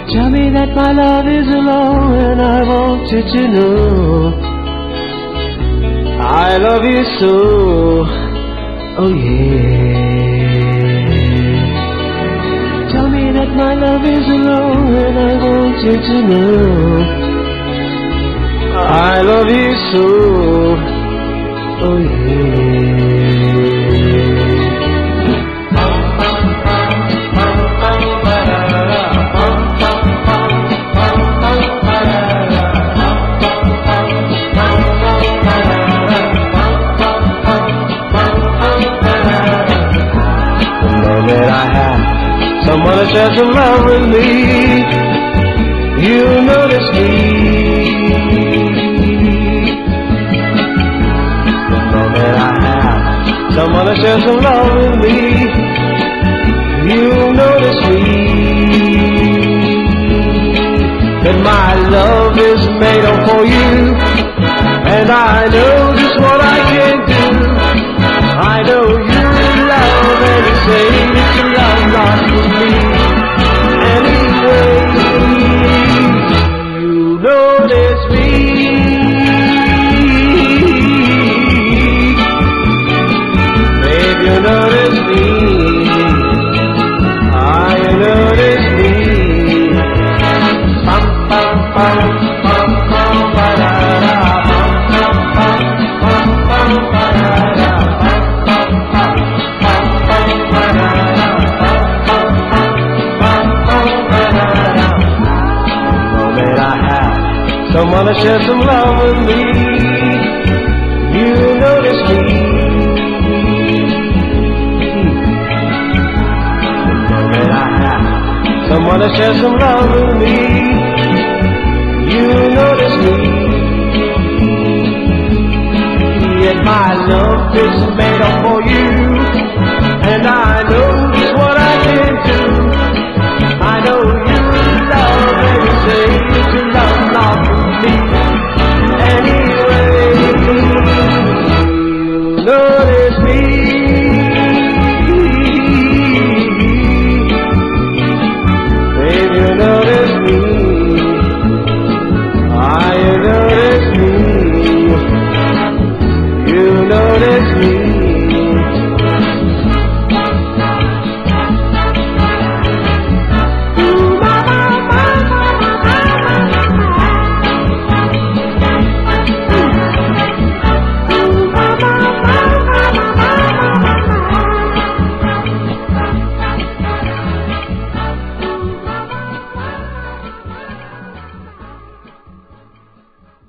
Tell me that my love is alone, and I want you to know I love you so, oh yeah. Tell me that my love is alone, and I want you to know I love you so, oh yeah. That I have someone to share some love with me, you notice me. The moment I have someone to share some love with me, you notice me. That my love is made up for you, and I know just what I can do. I know you love and you say that you love not with me. Anyway, you notice me. Babe, you notice me. You notice me. Bum, bum, bum, bum, bum, ba-da-da, bum, bum, bum, bum, bum, ba-da-da. Someone to share some love with me, you notice me. The moment I have someone to share some love with me, you notice me. Yet my love is made up for you, and I know